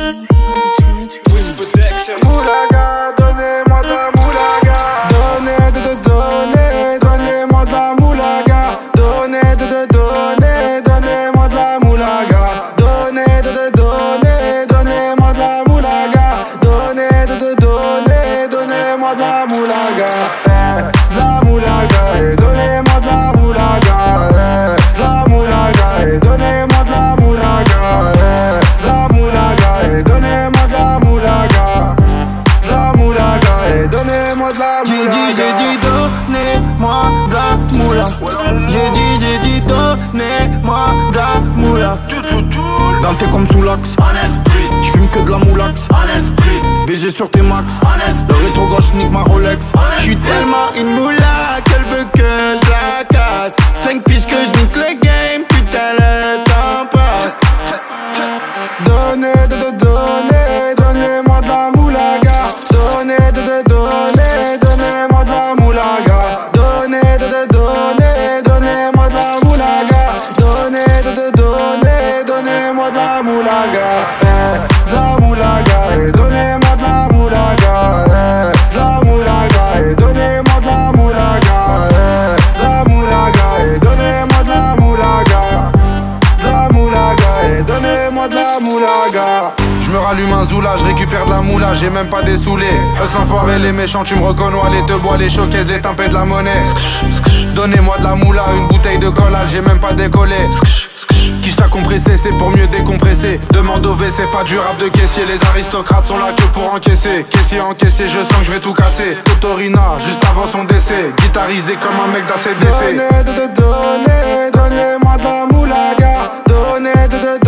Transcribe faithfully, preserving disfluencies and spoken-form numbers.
Moulaga, donnez-moi de la moulaga. Donnez, de, de, donnez, donnez-moi de la moulaga. Donnez, de, de, donnez, donnez-moi de la moulaga. Donnez, de, de, donnez, donnez-moi de la moulaga. Donnez, de, de, donnez, donnez-moi de la moulaga. Eh, de la moulaga, eh, donnez-moi de la moulaga. Eh, de la moulaga, eh, donnez-moi de la moulaga. Eh, de la moulaga, eh, donnez-moi de la moulaga. La moulaga, et donnez-moi de la moulaga. J'ai dit, j'ai dit, donnez-moi de la moula. J'ai dit, j'ai dit, donnez-moi de la moula. Dans tes comme sous l'axe, j'fume que de la moulax. B G sur tes max, le rétro gauche nique ma Rolex. J'suis tellement une moula qu'elle veut que je la casse. Cinq piges que j'nique le game, putain le temps passe. Donnez, de, de, donnez, donnez-moi de la moulaga. Donnez, de, de, donnez, donnez-moi de la moulaga. Donnez, de, de, donnez, donnez-moi de la moulaga. Donnez, de, de, donnez, donnez-moi de la moulaga. Eh, de la moulaga, et donnez-moi de la moulaga. Eh, de la moulaga, et donnez-moi de la moulaga. Eh, de la moulaga, et donnez-moi de la moulaga. De la moulaga, et donnez-moi de la moulaga. Je me rallume un zoula, je récupère de la moula, j'ai même pas dessoulé. Eux l'enfoiré, les méchants, tu me reconnais, les deux bois, les showcases, les tempêtes de la monnaie. Donnez-moi de la moula, une bouteille de collal, j'ai même pas décollé. Qui t'a compressé, c'est pour mieux décompresser. Demande au V, c'est pas du rap de caissier. Les aristocrates sont là que pour encaisser. Caissier encaissé, je sens que je vais tout casser. Totorina, juste avant son décès. Guitarisé comme un mec d'A C D C. Donnez, de, de, donnez, donnez-moi de la moulaga. Donnez, de, de,